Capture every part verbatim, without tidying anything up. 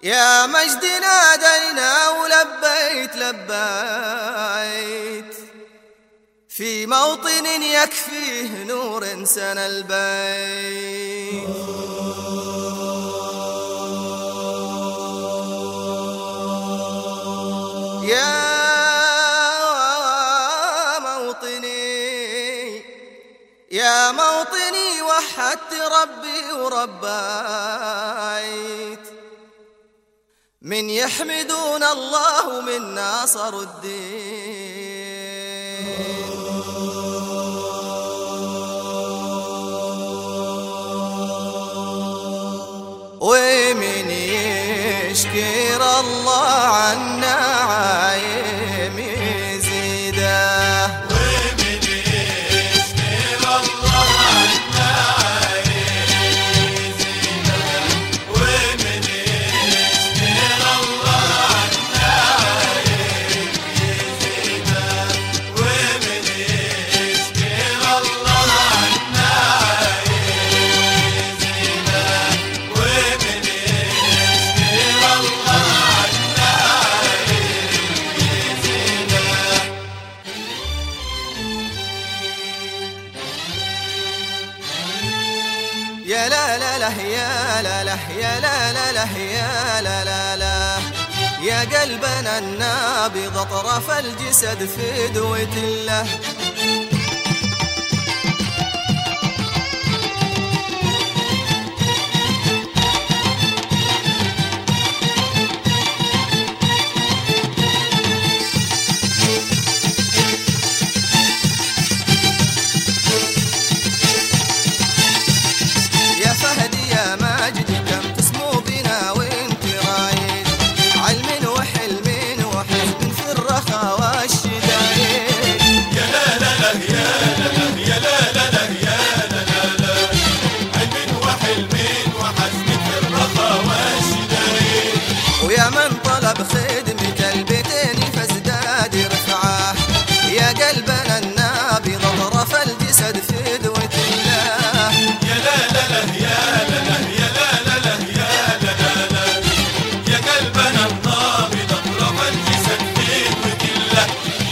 يا مجد نادينا ولبيت لبيت في موطن يكفيه نور سنى البيت. يا موطني يا موطني وحدت ربي وربيت من يحمدون الله من ناصر الدين. ومن يشكر الله عنا عايم يزيده. ومن يشكر الله عنا عايم يزيده. ومن يشكر الله عنا عايم يزيده. ومن يشكر الله عنا عايم يزيده. ومن يشكر الله عنا عايم يزيده. يا لا لا لا يا لا لا يا لا لا لا يا لا لا لا يا قلبنا النابض أطراف الجسد في دوة الله. يا فهد يا ماجد كم تسمو بنا وانت رايد علم وحلم وحزن في الرخاء والشدايد. يا لا لا لا يا لا لا يا لا لا لا يا لا لا لا علم وحلم وحزن في الرخاء والشدايد. ويا من طلب خدمة البيتين فازداد رفعه يا قلبنا النابض أطراف الجسد في دوة الله. يا لا لا لا يا لا لا يا لا لا لا يا لا لا لا يا قلبنا النابض أطراف الجسد في دوة الله.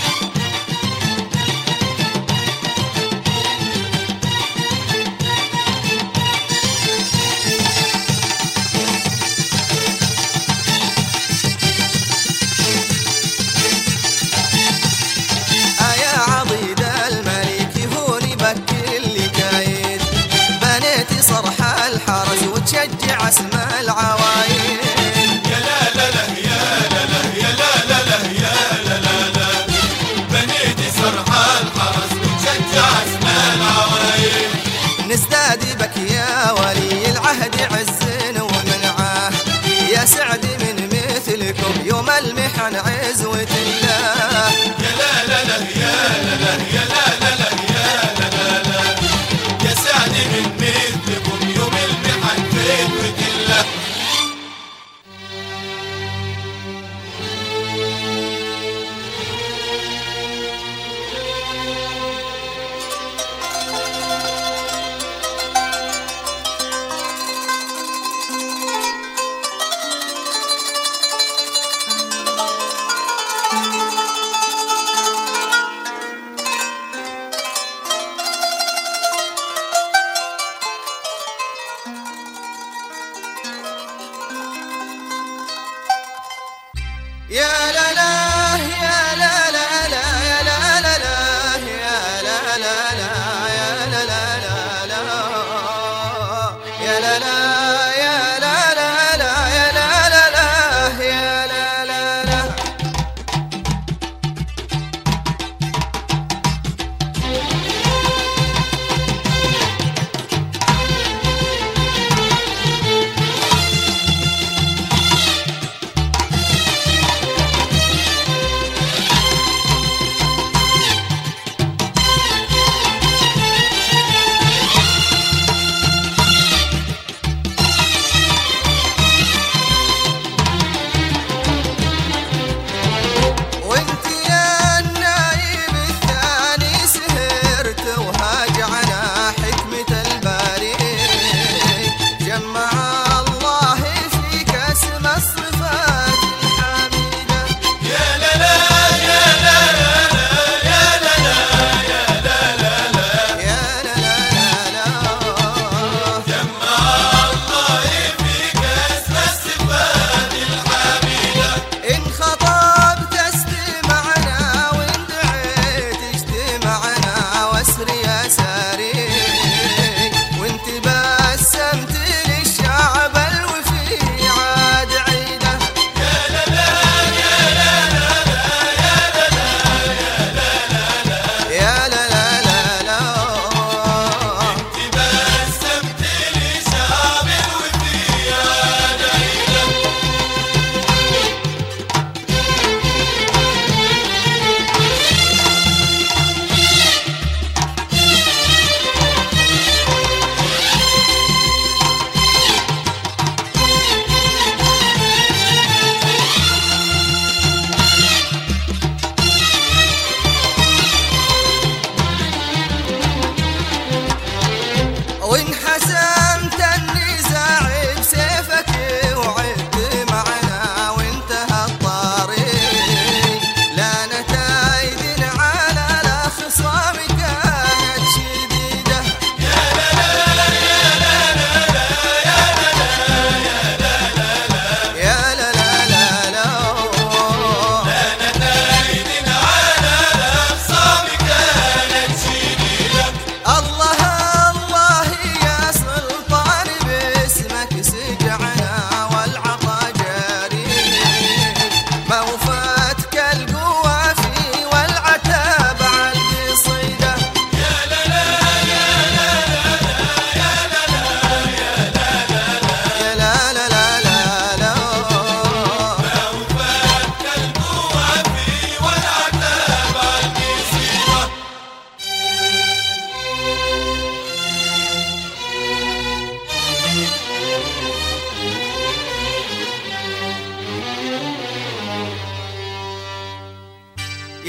يا عضيد الملك هوني بكل كايد بنيتي صرح الحرس وتشجع اسم العوايد. يا لا لا لا يا لا لا يا لا لا لا يا لا لا لا بنيتي صرح الحرس وتشجع اسم العوايد. نزداد بك يا ولي العهد عز ومنعه يا سعد من مثلكم يوم المحن عزوة الله. يا لا لا لا يا لا لا يا لا لا لا يا لا لا لا يا سعد من مثلكم يوم المحن في دوة الله. يا لا لا يا لا لا لا يا لا لا لا يا لا لا لا يا لا لا لا لا يا لا لا يا لا لا لا يا لا لا لا يا لا لا لا.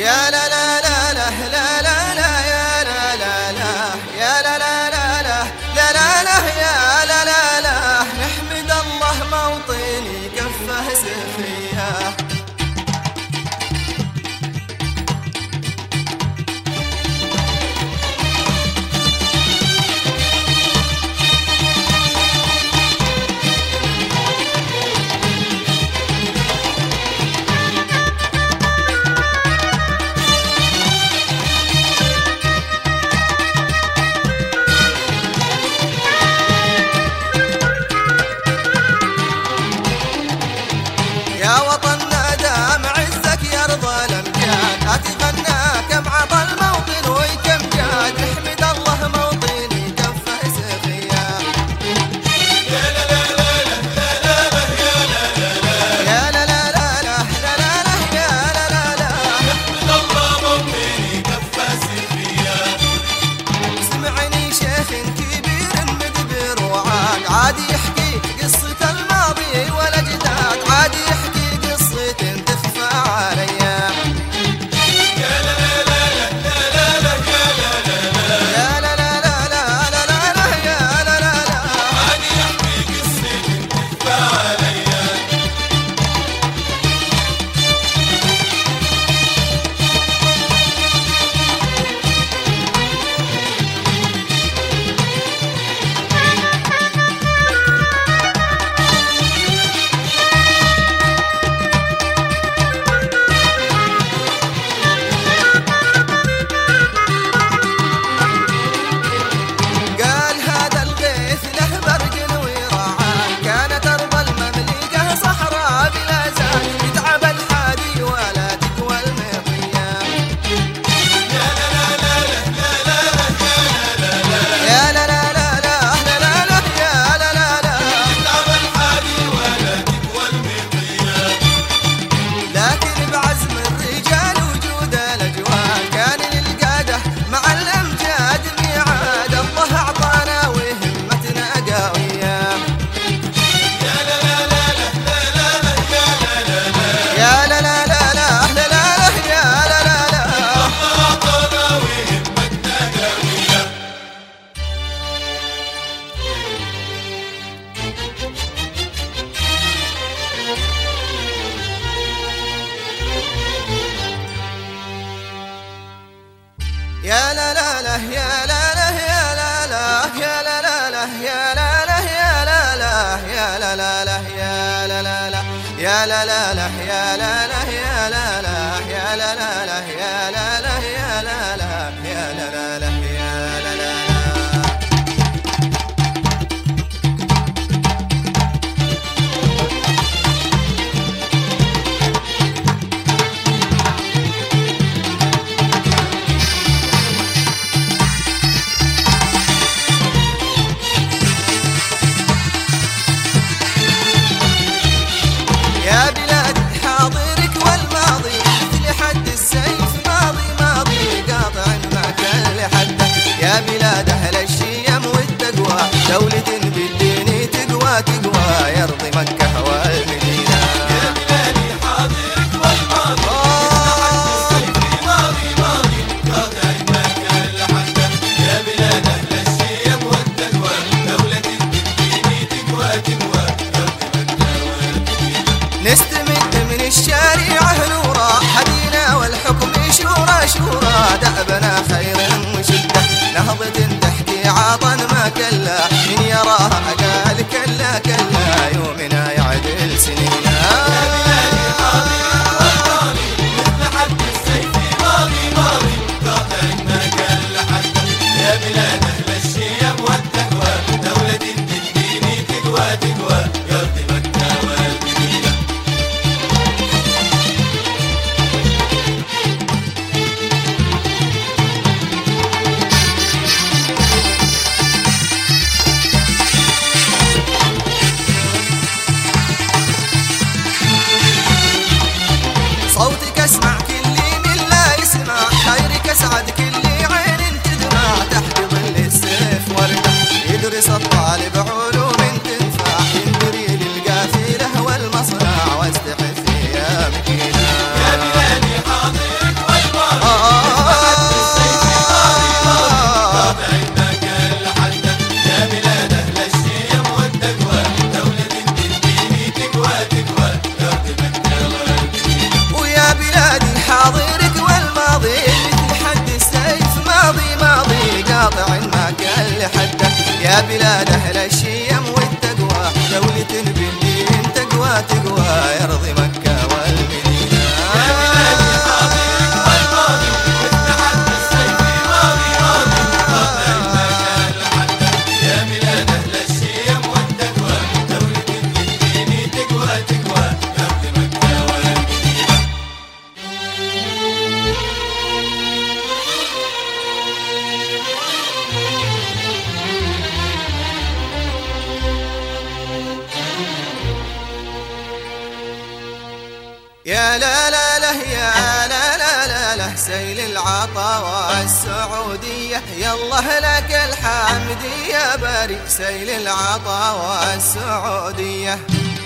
يا لا لا لا لا لا لا لا يا لا لا لا يا لا لا لا لا لا لا لا يا لا لا لا نحمد الله موطني كفه سخيه. يا وطننا دام عزك يرضى الامجاد، اتغنى كم عطى الموطن وكم جاد، نحمد الله موطني كفه سخيه. يا لا لا لا لا لا لا يا لا لا لا يا لا لا لا لا لا لا يا لا لا لا نحمد الله موطني كفه سخيه. سمعني شيخ كبير مدبر وعاد، عاد يحكي قصة الماضي والاجداد، عاد يحكي قصة تخفى عليا. يا لا لا لا لا لا لا يا لا لا لا يا لا لا لا لا لا لا لا يا لا لا لا عاد يحكي قصة تخفى عليا. قال هذا الغيث له برق ويرعان، كانت أرض المملكة صحراء بلا زاد، يتعب الحادي ولا تقوى المطية. يا لا لا لا لا لا لا يا لا لا لا لا لا لا لا يا لا لا لا تعب الحادي ولا تقوى المطية. لكن بعزم الرجال وجود الأجواد، كان للقادة مع الأمجاد ميعاد، الله أعطانا وهمتنا قوية. يا لا لا لا لا لا لا يا لا لا لا لا لا لا لا يا لا لا لا الله أعطانا وهمتنا قوية. يا لا لا لا يا لا لا يا لا لا يا لا لا لا يا لا لا يا لا لا يا لا لا لا يا لا لا لا يا لا لا لا يا لا لا يا لا لا يا لا لا لا يا لا لا يا لا لا يا لا لا لا يا لا لا لا. يا بلاد حاضرك والماضي مثل حد السيف ماضي ماضي قاطع ما كان لحده. يا بلاد أهل الشيم والتقوى، دولة بالدين تقوى تقوى يرضي مكة والمدينة. يا بلادي حاضرك والماضي السيف ماضي ماضي قاطع ما كان لحده. يا بلاد أهل الشيم والتقوى دولة بالدين تقوى تقوى يرضي مكة والمدينة. نستمد من الشريعة نورا، هدينا والحكم شورى شورى، دأبنا خير وشدة، نهضة تحكي عطا ما كلا، من يراها قال كلا كلا يومنا يعدل سنينا. يا بلادي حاضرك والماضي مثل حد السيف ماضي ماضي قاطع ما كان لحده. يا بلاد أهل الشيم والتقوى دولة بالدين تقوى تقوى يرضي مكة والمدينة. صوتك اسمع كل من لا يسمع، خيرك اسعد كل عين تدمع، تحت ظل السيف وردة يدرس الطالب علوم تنفع، يندري للقافلة والمصنع واستحث يا مكينة. يا بلادي حاضرك والماضي يا لا لا له يا لا لا لا له سيل العطا والسعودية، يالله لك الحمد يا باري سيل العطا والسعودية.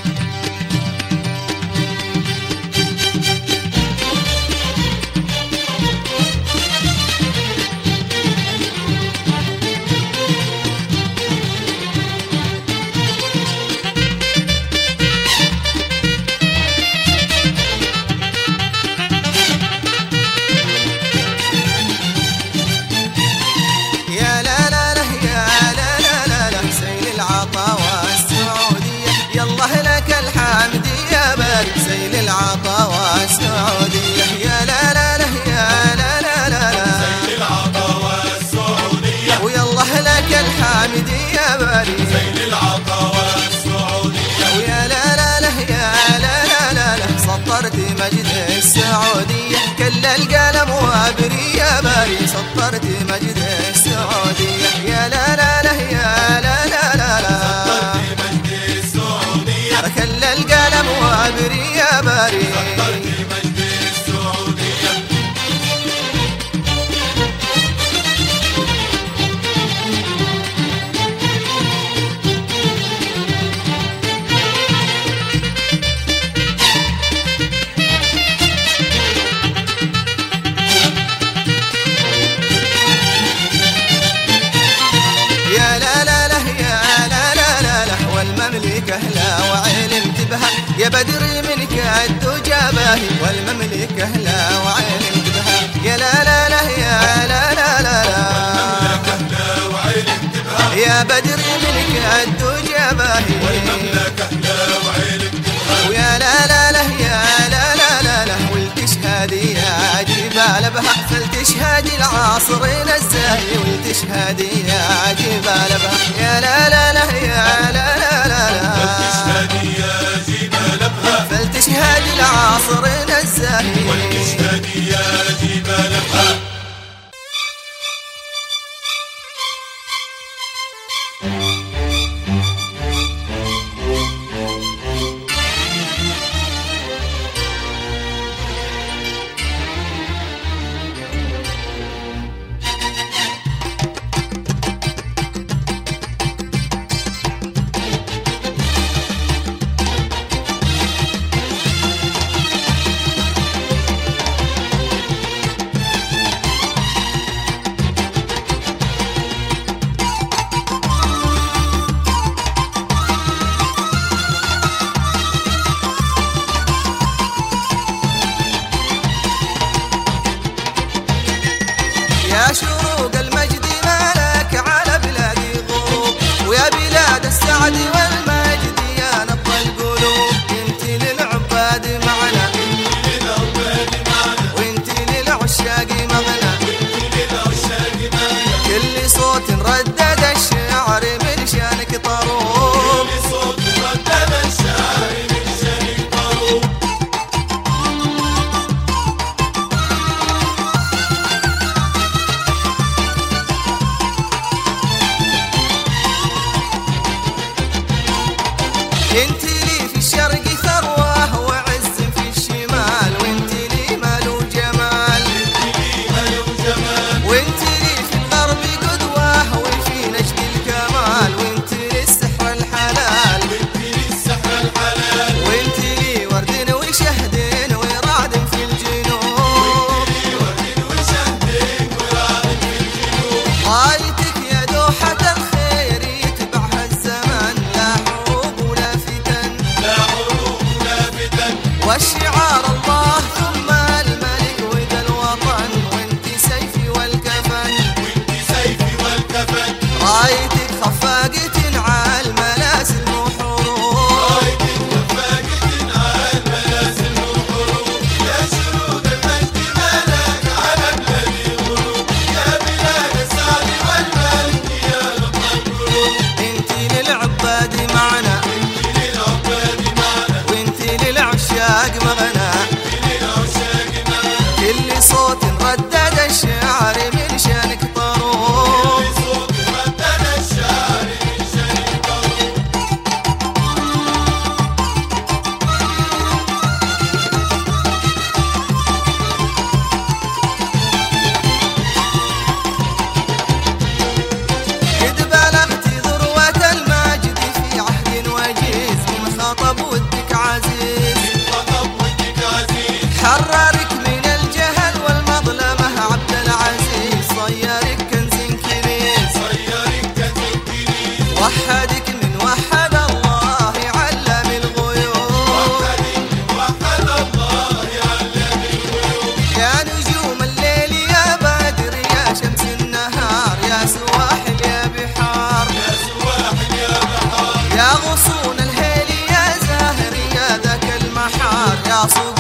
سيل العطا والسعودية يا لا لا له يا لا لا لا لا سيل العطا والسعودية، ويالله لك الحمد يا باري سيل العطا والسعودية، ويا لا لا له يا لا لا لا له سطرت مجد السعودية كل القلم وابري يا باري سطرت مجد السعودية يا لا لا له يا لا لا لا لا سطرت مجد السعودية كل القلم وابري يا باري سطرت مجد السعودية. يا لا لا له يا لا لا لا له والمملكة لا وعلمت بها يا بدر منك الدجى باهي والمملكة لا وعلمت بها يا لا لا له يا لا لا لا لا والمملكة لا وعلمت بها يا بدر منك الدجى باهي والمملكة لا وعلمت بها ويا لا لا له يا لا لا لا له والتشهادي يا جبال بها فلتشهادي العاصرين الزاهي والتشهادي يا جبال بها يا لا لا له يا لا لا لا لا والتشهادي يا جبال بها فلتشهادي العاصرين الزاهي والتشهادي يا جبال بها. يا شروق المجد ما لك على بلادي غروب ويا بلاد السعد والمجد يا نبض القلوب انت للعباد معنا وانت للعشاق مغنى كل صوت ردد الشعر من شانك طروب كل صوت ردد الشعر من شانك طروب. انت لي في الشرق ثروة وعز في الشمال وانت لي مال وجمال وانت لي في الغرب قدوة وفي نجد الكمال وانت لي السحر الحلال وانت لي ورد وشهد ورعد في الجنوب غايتك يا دوحة الخير يتبعها الزمن لا حروب ولا فتن والشعار الله ثم الملك وذا الوطن وانت سيفي والكفن رايتك خفاقة على الملاسل وحروب يا شروق المجد ما لك على بلادي غروب يا بلاد السعد والمجد يا نبض القلوب انت للعباد معنا للعباد معنا وانت للعشاق مغنى سوق